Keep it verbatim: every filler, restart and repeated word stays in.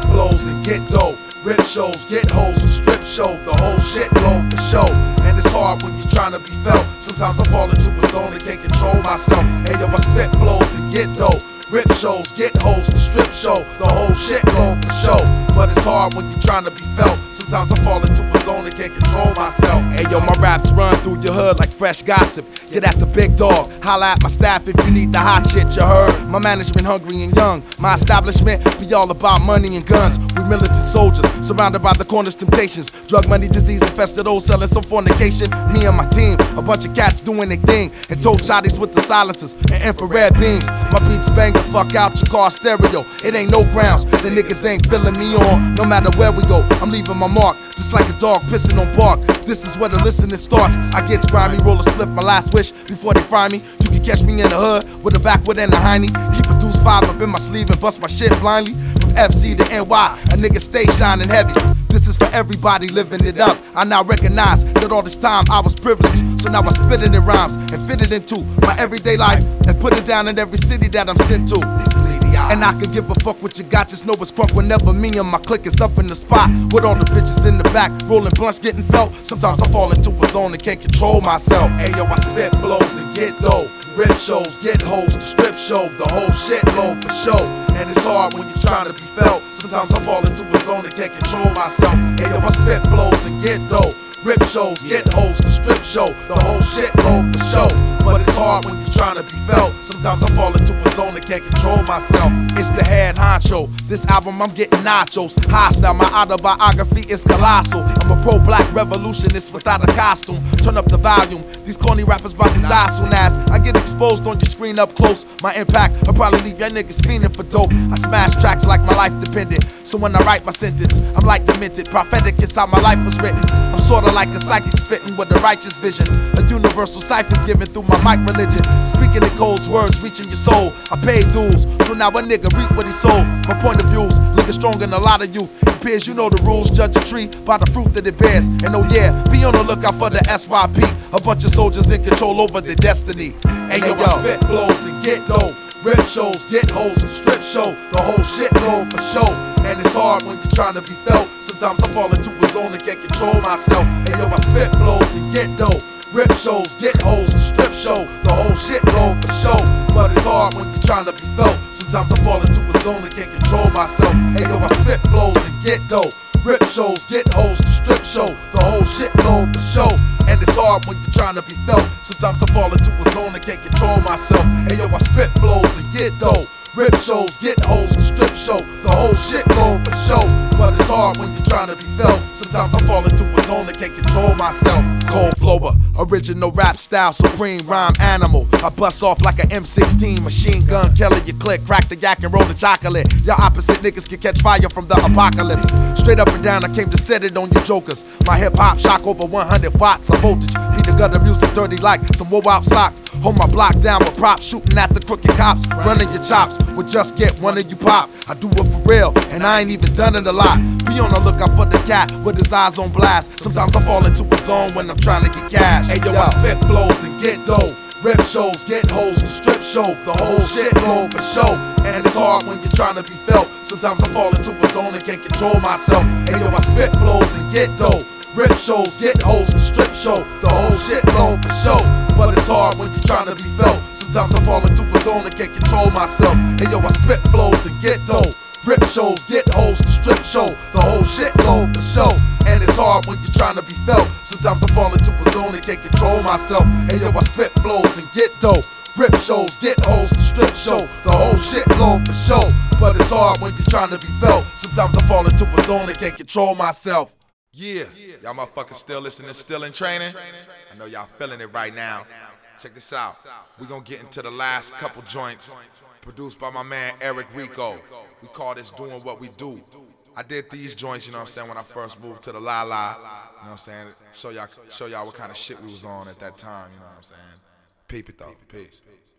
blows and get dope. Rip shows, get hoes, the strip show, the whole shit go for show. And it's hard when you're trying to be felt. Sometimes I fall into a zone and can't control myself. Hey yo, I spit blows and get dope. Rip shows, get hoes, the strip show, the whole shit go for show. But it's hard when you're trying to be felt. Sometimes I fall into a zone and can't control myself. Hey yo, my raps run through your hood like fresh gossip. Get at the big dog, holla at my staff if you need the hot shit, you heard. My management hungry and young, my establishment be all about money and guns. We militant soldiers, surrounded by the corner's temptations. Drug money, disease infested, old selling some fornication. Me and my team, a bunch of cats doing their thing. And told shotties with the silencers and infrared beams. My beats bang the fuck out your car stereo. It ain't no grounds, the niggas ain't feeling me on. No matter where we go, I'm leaving my mark. Just like a dog pissing on bark. This is where the listening starts. I get grimy, roll a split, my last wish before they fry me. You can catch me in the hood with a backwood and a hiney. Keep a deuce five up in my sleeve and bust my shit blindly. From F C to N Y, a nigga stay shining heavy. This is for everybody living it up. I now recognize that all this time I was privileged. So now I spit it in rhymes and fit it into my everyday life and put it down in every city that I'm sent to. And I can give a fuck what you got, just know it's crunk whenever me and my clique is up in the spot. With all the bitches in the back, rolling blunts getting felt. Sometimes I fall into a zone and can't control myself. Hey yo, I spit blows and get dope. Rip shows, get hoes, the strip show, the whole shit low for show. And it's hard when you're trying to be felt. Sometimes I fall into a zone and can't control myself. Hey yo, I spit blows and get dope. Rip shows, get hoes, the strip show, the whole shit low for show. But it's hard when you're trying to be felt. Sometimes I fall into a zone and can't control myself. It's the head honcho. This album I'm getting nachos. Hostile, my autobiography is colossal. I'm a pro-black revolutionist without a costume. Turn up the volume. These corny rappers about to die soon as I get exposed on your screen up close. My impact will probably leave your niggas fiending for dope. I smash tracks like my life depended. So when I write my sentence, I'm like demented. Prophetic is how my life was written. I'm sorta like a psychic spitting with a righteous vision. A universal cipher's given through my mic religion. Speaking in cold words, reaching your soul. I paid dues, so now a nigga reap what he sold. My point of views, living strong in a lot of youth. It appears you know the rules, judge a tree by the fruit that it bears. And oh yeah, be on the lookout for the S Y P. A bunch of soldiers in control over their destiny. And yo, I spit blows and get dope. Rip shows, get hoes, and strip show, the whole shit go for show. And it's hard when you're trying to be felt. Sometimes I fall into a zone and can't control myself. And yo, I spit blows and get dope. Rip shows, get hoes, and strip show, the whole shit go for show. But it's hard when you're trying to be felt. Sometimes I fall into a zone and can't control myself. And yo, I spit blows and get dope. Rip shows, get hoes, the strip show, the whole shit go for show. And it's hard when you're trying to be felt. Sometimes I fall into a zone and can't control myself. Hey yo, I spit blows and get dope. Rip shows, get hoes, the strip show, the whole shit go for show. But it's hard when you're trying to be felt. Sometimes I fall into a zone and can't control myself. Cold flower, original rap style, supreme rhyme animal. I bust off like an M sixteen machine gun, Kelly, you click, crack the yak and roll the chocolate. Your opposite niggas can catch fire from the apocalypse. Straight up and down, I came to set it on you jokers. My hip hop shock over one hundred watts of voltage. Beat the gutter music dirty like some wop socks. Hold my block down with props, shooting at the crooked cops. Running your chops, would just get one of you pop. I do it for real, and I ain't even done it a lot. Be on the lookout for the cat with his eyes on blast. Sometimes I fall into a zone when I'm trying to get cash. Hey yo, I spit blows and get dope. Rip shows, get hoes, the strip show, the whole shit go for show. And it's hard when you're trying to be felt. Sometimes I fall into a zone and can't control myself. Hey yo, I spit blows and get dope. Rip shows, get hoes, the strip show, the whole shit go for show. But it's hard when you're trying to be felt. Sometimes I fall into a zone and can't control myself. Hey yo, I spit flows and get dope. Rip shows, get hoes, the strip show, the whole shit go for show. And it's hard when you're trying to be felt. Sometimes I fall into a zone and can't control myself. Hey yo, I spit flows and get dope. Rip shows, get hoes, the strip show, the whole shit go for show. But it's hard when you're trying to be felt. Sometimes I fall into a zone and can't control myself. Yeah, y'all motherfuckers still listening, still in training? I know y'all feeling it right now. Check this out. We gonna get into the last couple joints produced by my man Eric Rico. We call this Doing What We Do. I did these joints, you know what I'm saying, when I first moved to the La La. You know what I'm saying? Show y'all show y'all what kind of shit we was on at that time, you know what I'm saying? Peep it though. Peace.